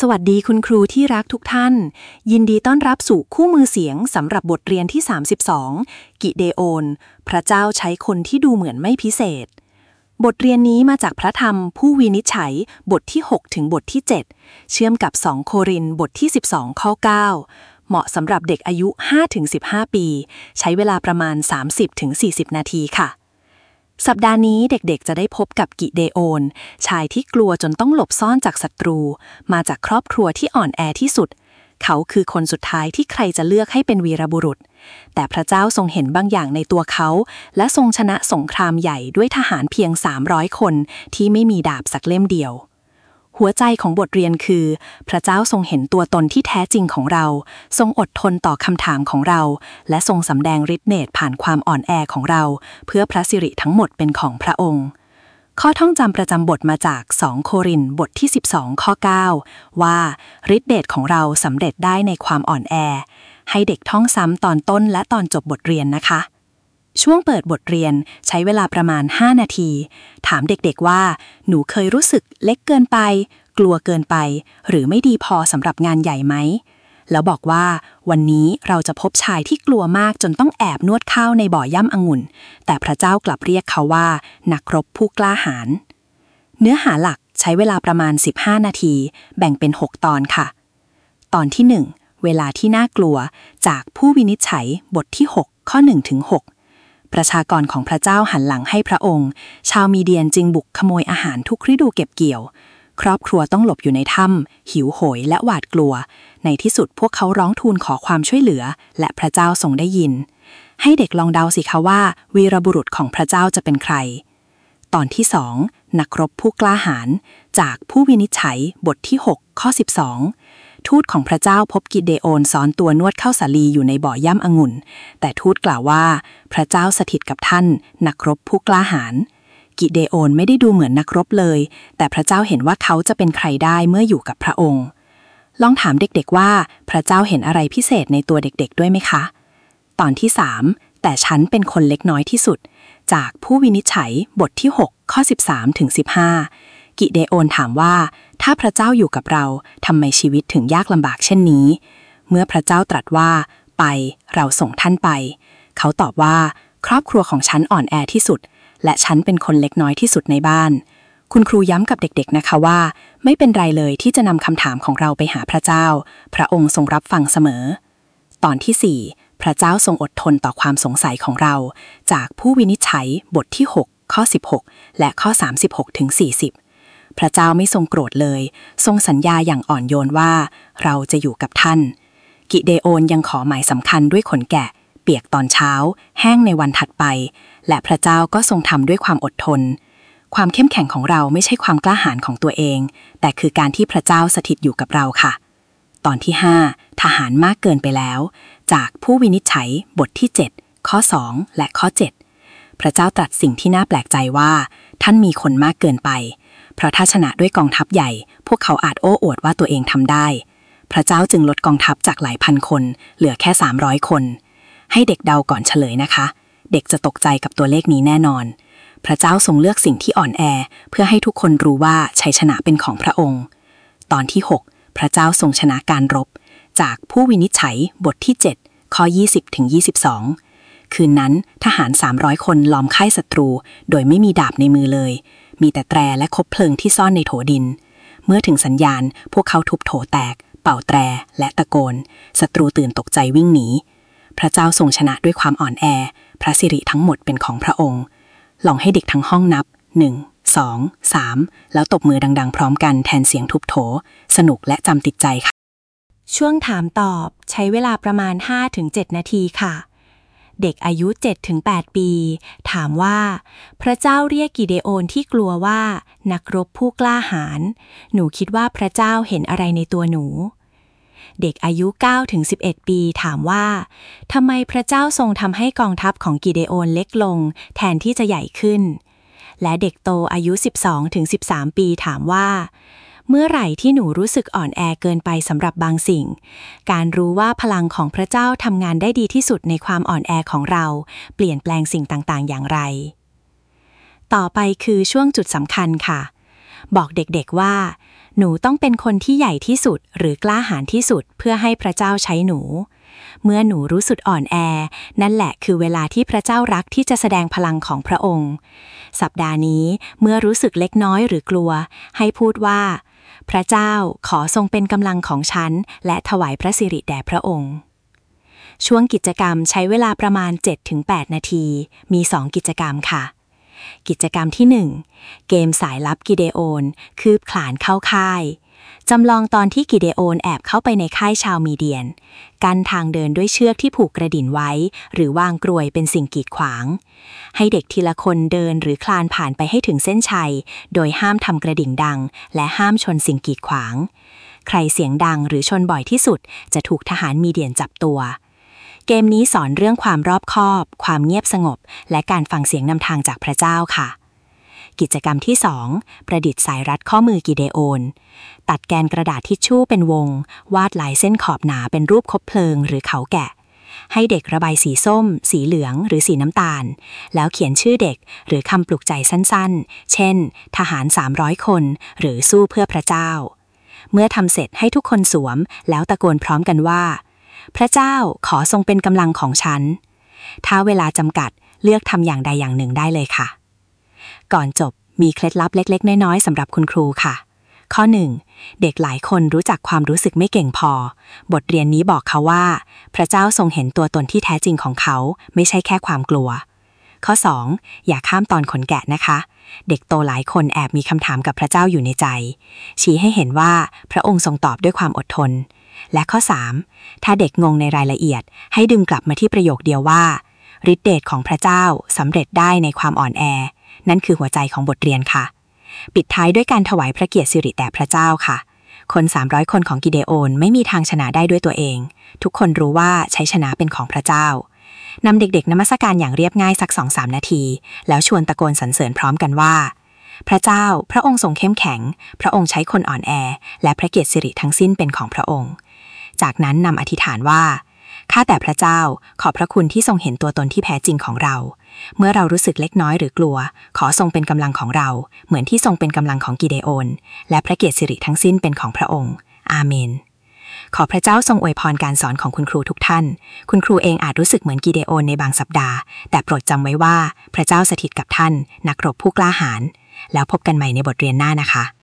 วัสดีคุณครูที่รักทุกท่านยินดีต้อนรับสู่คู่มือเสียงสำหรับบทเรียนที่32กิเดโอนพระเจ้าใช้คนที่ดูเหมือนไม่พิเศษบทเรียนนี้มาจากพระธรรมผู้วินิจฉัยบทที่6ถึงบทที่7เชื่อมกับ2โครินธ์บทที่12ข้อ9เหมาะสำหรับเด็กอายุ 5-15 ปีใช้เวลาประมาณ 30-40 นาทีค่ะสัปดาห์นี้เด็กๆจะได้พบกับกิเดโอนชายที่กลัวจนต้องหลบซ่อนจากศัตรูมาจากครอบครัวที่อ่อนแอที่สุดเขาคือคนสุดท้ายที่ใครจะเลือกให้เป็นวีรบุรุษแต่พระเจ้าทรงเห็นบางอย่างในตัวเขาและทรงชนะสงครามใหญ่ด้วยทหารเพียง300 คนที่ไม่มีดาบสักเล่มเดียวหัวใจของบทเรียนคือพระเจ้าทรงเห็นตัวตนที่แท้จริงของเราทรงอดทนต่อคำถามของเราและทรงสำแดงฤทธิ์เดชผ่านความอ่อนแอของเราเพื่อพระสิริทั้งหมดเป็นของพระองค์ข้อท่องจำประจำบทมาจาก2โครินธ์บทที่12ข้อ9ว่าฤทธิ์เดชของเราสำเร็จได้ในความอ่อนแอให้เด็กท่องซ้ำตอนต้นและตอนจบบทเรียนนะคะช่วงเปิดบทเรียนใช้เวลาประมาณ5นาทีถามเด็กๆว่าหนูเคยรู้สึกเล็กเกินไปกลัวเกินไปหรือไม่ดีพอสำหรับงานใหญ่ไหมแล้วบอกว่าวันนี้เราจะพบชายที่กลัวมากจนต้องแอบนวดข้าวในบ่อย่ำองุ่นแต่พระเจ้ากลับเรียกเขาว่านักรบผู้กล้าหาญเนื้อหาหลักใช้เวลาประมาณ15นาทีแบ่งเป็น6ตอนค่ะตอนที่1เวลาที่น่ากลัวจากผู้วินิจฉัยบทที่6ข้อ1ถึง6ประชากรของพระเจ้าหันหลังให้พระองค์ชาวมีเดียนจึงบุกขโมยอาหารทุกฤดูเก็บเกี่ยวครอบครัวต้องหลบอยู่ในถ้ำหิวโหยและหวาดกลัวในที่สุดพวกเขาร้องทูลขอความช่วยเหลือและพระเจ้าทรงได้ยินให้เด็กลองเดาสิคะว่าวีรบุรุษของพระเจ้าจะเป็นใครตอนที่2นักรบผู้กล้าหาญจากผู้วินิจฉัยบทที่6ข้อ12ทูตของพระเจ้าพบกิเดโอนซ้อนตัวนวดเข้าสาลีอยู่ในบ่อย่ำองุ่นแต่ทูตกล่าวว่าพระเจ้าสถิตกับท่านนักรบผู้กล้าหาญกิเดโอนไม่ได้ดูเหมือนนักรบเลยแต่พระเจ้าเห็นว่าเขาจะเป็นใครได้เมื่ออยู่กับพระองค์ลองถามเด็กๆว่าพระเจ้าเห็นอะไรพิเศษในตัวเด็กๆด้วยไหมคะตอนที่3แต่ฉันเป็นคนเล็กน้อยที่สุดจากผู้วินิจฉัยบทที่6ข้อ13ถึง15กิเดโอนถามว่าถ้าพระเจ้าอยู่กับเราทำไมชีวิตถึงยากลำบากเช่นนี้เมื่อพระเจ้าตรัสว่าไปเราส่งท่านไปเขาตอบว่าครอบครัวของฉันอ่อนแอที่สุดและฉันเป็นคนเล็กน้อยที่สุดในบ้านคุณครูย้ำกับเด็กๆนะคะว่าไม่เป็นไรเลยที่จะนำคำถามของเราไปหาพระเจ้าพระองค์ทรงรับฟังเสมอตอนที่4พระเจ้าทรงอดทนต่อความสงสัยของเราจากผู้วินิจฉัยบทที่6ข้อ16และข้อ36ถึง40พระเจ้าไม่ทรงโกรธเลยทรงสัญญาอย่างอ่อนโยนว่าเราจะอยู่กับท่านกิเดโอนยังขอหมายสำคัญด้วยขนแกะเปียกตอนเช้าแห้งในวันถัดไปและพระเจ้าก็ทรงทำด้วยความอดทนความเข้มแข็งของเราไม่ใช่ความกล้าหาญของตัวเองแต่คือการที่พระเจ้าสถิตอยู่กับเราค่ะตอนที่5ทหารมากเกินไปแล้วจากผู้วินิจฉัยบทที่7ข้อ2และข้อ7พระเจ้าตรัสสิ่งที่น่าแปลกใจว่าท่านมีคนมากเกินไปเพราะถ้าชนะด้วยกองทัพใหญ่พวกเขาอาจโอ้อวดว่าตัวเองทำได้พระเจ้าจึงลดกองทัพจากหลายพันคนเหลือแค่300คนให้เด็กเดาก่อนเฉลยนะคะเด็กจะตกใจกับตัวเลขนี้แน่นอนพระเจ้าทรงเลือกสิ่งที่อ่อนแอเพื่อให้ทุกคนรู้ว่าชัยชนะเป็นของพระองค์ตอนที่6พระเจ้าทรงชนะการรบจากผู้วินิจฉัยบทที่7ข้อ20ถึง22คืนนั้นทหาร300คนล้อมค่ายศัตรูโดยไม่มีดาบในมือเลยมีแต่แตรและคบเพลิงที่ซ่อนในโถดินเมื่อถึงสัญญาณพวกเขาทุบโถแตกเป่าแตรและตะโกนศัตรูตื่นตกใจวิ่งหนีพระเจ้าทรงชนะด้วยความอ่อนแอพระสิริทั้งหมดเป็นของพระองค์ลองให้เด็กทั้งห้องนับ1 2 3แล้วตบมือดังๆพร้อมกันแทนเสียงทุบโถสนุกและจำติดใจค่ะช่วงถามตอบใช้เวลาประมาณ 5-7 นาทีค่ะเด็กอายุ 7-8 ปีถามว่าพระเจ้าเรียกกิเดโอนที่กลัวว่านักรบผู้กล้าหาญหนูคิดว่าพระเจ้าเห็นอะไรในตัวหนูเด็กอายุ 9-11 ปีถามว่าทำไมพระเจ้าทรงทำให้กองทัพของกิเดโอนเล็กลงแทนที่จะใหญ่ขึ้นและเด็กโตอายุ 12-13 ปีถามว่าเมื่อไหร่ที่หนูรู้สึกอ่อนแอเกินไปสำหรับบางสิ่งการรู้ว่าพลังของพระเจ้าทำงานได้ดีที่สุดในความอ่อนแอของเราเปลี่ยนแปลงสิ่งต่างๆอย่างไรต่อไปคือช่วงจุดสำคัญค่ะบอกเด็กๆว่าหนูต้องเป็นคนที่ใหญ่ที่สุดหรือกล้าหาญที่สุดเพื่อให้พระเจ้าใช้หนูเมื่อหนูรู้สึกอ่อนแอนั่นแหละคือเวลาที่พระเจ้ารักที่จะแสดงพลังของพระองค์สัปดาห์นี้เมื่อรู้สึกเล็กน้อยหรือกลัวให้พูดว่าพระเจ้าขอทรงเป็นกำลังของฉันและถวายพระสิริแด่พระองค์ช่วงกิจกรรมใช้เวลาประมาณ 7-8 นาทีมี 2 กิจกรรมค่ะกิจกรรมที่ 1 เกมสายลับกิเดโอนคืบคลานเข้าค่ายจำลองตอนที่กิเดโอนแอบเข้าไปในค่ายชาวมีเดียนกั้นทางเดินด้วยเชือกที่ผูกกระดิ่นไว้หรือวางกลวยเป็นสิ่งกีดขวางให้เด็กทีละคนเดินหรือคลานผ่านไปให้ถึงเส้นชัยโดยห้ามทำกระดิ่งดังและห้ามชนสิ่งกีดขวางใครเสียงดังหรือชนบ่อยที่สุดจะถูกทหารมีเดียนจับตัวเกมนี้สอนเรื่องความรอบคอบความเงียบสงบและการฟังเสียงนำทางจากพระเจ้าค่ะกิจกรรมที่ 2 ประดิษฐ์สายรัดข้อมือกิเดโอนตัดแกนกระดาษทิชชู่เป็นวงวาดลายเส้นขอบหนาเป็นรูปคบเพลิงหรือเขาแกะให้เด็กระบายสีส้มสีเหลืองหรือสีน้ำตาลแล้วเขียนชื่อเด็กหรือคำปลุกใจสั้นๆเช่นทหาร300 คนหรือสู้เพื่อพระเจ้าเมื่อทำเสร็จให้ทุกคนสวมแล้วตะโกนพร้อมกันว่าพระเจ้าขอทรงเป็นกำลังของฉันถ้าเวลาจำกัดเลือกทำอย่างใดอย่างหนึ่งได้เลยค่ะก่อนจบมีเคล็ดลับเล็กๆน้อยๆสำหรับคุณครูค่ะข้อ 1 เด็กหลายคนรู้จักความรู้สึกไม่เก่งพอบทเรียนนี้บอกเขาว่าพระเจ้าทรงเห็นตัวตนที่แท้จริงของเขาไม่ใช่แค่ความกลัวข้อ 2 อย่าข้ามตอนขนแกะนะคะเด็กโตหลายคนแอบมีคำถามกับพระเจ้าอยู่ในใจชี้ให้เห็นว่าพระองค์ทรงตอบด้วยความอดทนและข้อ 3 ถ้าเด็กงงในรายละเอียดให้ดึงกลับมาที่ประโยคเดียวว่าฤทธิเดชของพระเจ้าสำเร็จได้ในความอ่อนแอนั่นคือหัวใจของบทเรียนค่ะปิดท้ายด้วยการถวายพระเกียรติสิริแด่พระเจ้าค่ะคน300 คนของกิเดโอนไม่มีทางชนะได้ด้วยตัวเองทุกคนรู้ว่าชัยชนะเป็นของพระเจ้านำเด็กๆนมัสการอย่างเรียบง่ายสัก 2-3 นาทีแล้วชวนตะโกนสรรเสริญพร้อมกันว่าพระเจ้าพระองค์ทรงเข้มแข็งพระองค์ใช้คนอ่อนแอและพระเกียรติสิริทั้งสิ้นเป็นของพระองค์จากนั้นนำอธิษฐานว่าข้าแต่พระเจ้าขอบพระคุณที่ทรงเห็นตัวตนที่แท้จริงของเราเมื่อเรารู้สึกเล็กน้อยหรือกลัวขอทรงเป็นกำลังของเราเหมือนที่ทรงเป็นกำลังของกิเดโอนและพระเกียรติสิริทั้งสิ้นเป็นของพระองค์อาเมนขอพระเจ้าทรงอวยพรการสอนของคุณครูทุกท่านคุณครูเองอาจรู้สึกเหมือนกิเดโอนในบางสัปดาห์แต่โปรดจำไว้ว่าพระเจ้าสถิตกับท่านนักรบผู้กล้าหาญแล้วพบกันใหม่ในบทเรียนหน้านะคะ